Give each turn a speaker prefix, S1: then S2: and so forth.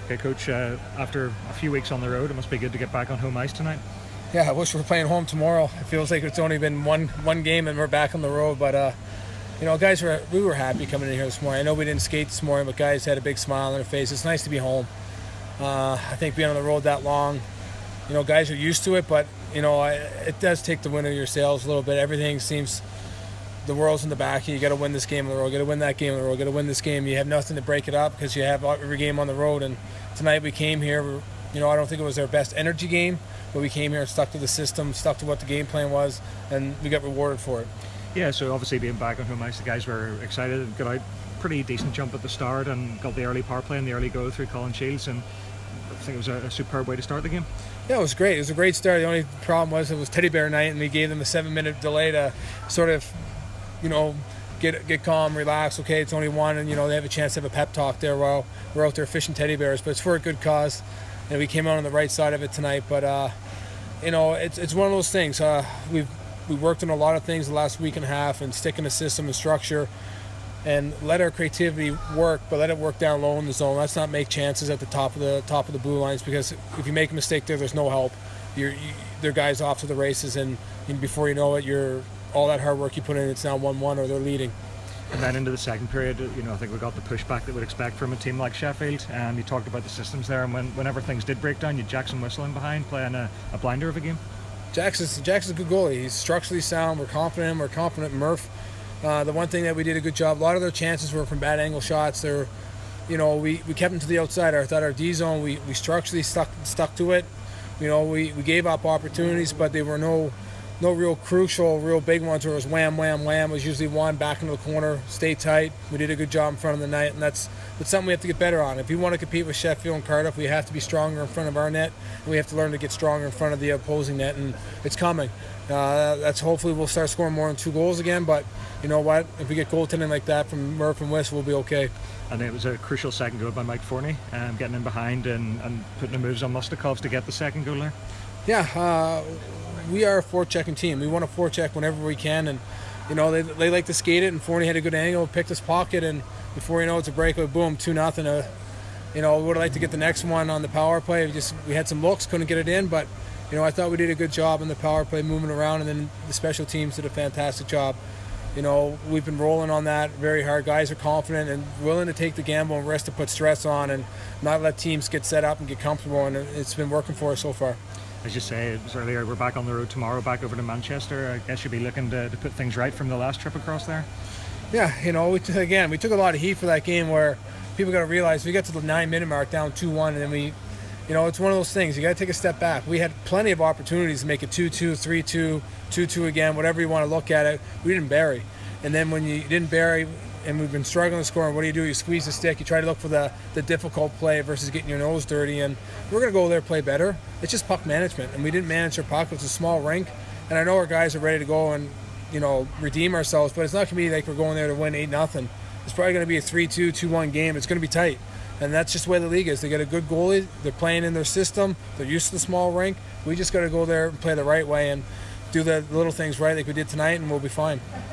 S1: Okay, Coach, after a few weeks on the road, it must be good to get back on home ice tonight.
S2: Yeah, I wish we were playing home tomorrow. It feels like it's only been one game and we're back on the road. But guys, we were happy coming in here this morning. I know we didn't skate this morning, but guys had a big smile on their face. It's nice to be home. I think being on the road that long, guys are used to it, but it does take the wind out of your sails a little bit. Everything seems the world's in the back. You got to win this game on the road. Got to win that game on the road. Got to win this game. You have nothing to break it up because you have every game on the road. And tonight we came here. I don't think it was our best energy game, but we came here and stuck to the system, stuck to what the game plan was, and we got rewarded for it.
S1: Yeah, so obviously being back on home ice, the guys were excited. Got out pretty decent jump at the start and got the early power play and the early go through Colin Shields, and I think it was a superb way to start the game.
S2: Yeah, it was great. It was a great start. The only problem was it was Teddy Bear night, and we gave them a 7-minute delay to sort of, get calm, relax. Okay, it's only one, and they have a chance to have a pep talk there while we're out there fishing teddy bears. But it's for a good cause, and we came out on the right side of it tonight. But it's one of those things. We worked on a lot of things the last week and a half, and sticking to system and structure, and let our creativity work, but let it work down low in the zone. Let's not make chances at the top of the blue lines, because if you make a mistake there's no help. Their guys off to the races, and before you know it, all that hard work you put in, it's now 1-1 or they're leading.
S1: And then into the second period, I think we got the pushback that we'd expect from a team like Sheffield. You talked about the systems there, and whenever things did break down, you had Jackson Whistling behind, playing a blinder of a game.
S2: Jackson's a good goalie. He's structurally sound. We're confident in him. We're confident in Murph. The one thing that we did a good job, a lot of their chances were from bad angle shots. We kept them to the outside. I thought our D zone, we structurally stuck to it. We gave up opportunities, but they were no real crucial, real big ones where it was wham, wham, wham. It was usually one back into the corner, stay tight. We did a good job in front of the net, and that's something we have to get better on. If we want to compete with Sheffield and Cardiff, we have to be stronger in front of our net, and we have to learn to get stronger in front of the opposing net, and it's coming. That's hopefully we'll start scoring more than 2 goals again, but you know what? If we get goaltending like that from Murph and West, we'll be okay.
S1: And it was a crucial second goal by Mike Forney, getting in behind and putting the moves on Mustakovs to get the second goal there.
S2: Yeah, we are a forechecking team. We want to forecheck whenever we can, and they like to skate it. And Forney had a good angle, picked his pocket, and before you know it's a breakaway, boom, 2-0. We would like to get the next one on the power play. We had some looks, couldn't get it in, but I thought we did a good job in the power play, moving around, and then the special teams did a fantastic job. We've been rolling on that very hard. Guys are confident and willing to take the gamble and risk to put stress on and not let teams get set up and get comfortable, and it's been working for us so far.
S1: As you say, it was earlier, we're back on the road tomorrow, back over to Manchester. I guess you'll be looking to put things right from the last trip across there.
S2: Yeah, we took a lot of heat for that game where people got to realize we got to the 9-minute mark down 2-1, and then it's one of those things. You got to take a step back. We had plenty of opportunities to make it 2-2, 3-2, 2-2 again, whatever you want to look at it. We didn't bury. And then when you didn't bury, and we've been struggling to score, what do? You squeeze the stick. You try to look for the difficult play versus getting your nose dirty. And we're going to go there, play better. It's just puck management, and we didn't manage our puck. It's a small rink, and I know our guys are ready to go and redeem ourselves. But it's not going to be like we're going there to win 8-0. It's probably going to be a 3-2, 2-1 game. It's going to be tight, and that's just the way the league is. They got a good goalie. They're playing in their system. They're used to the small rink. We just got to go there and play the right way and do the little things right, like we did tonight, and we'll be fine.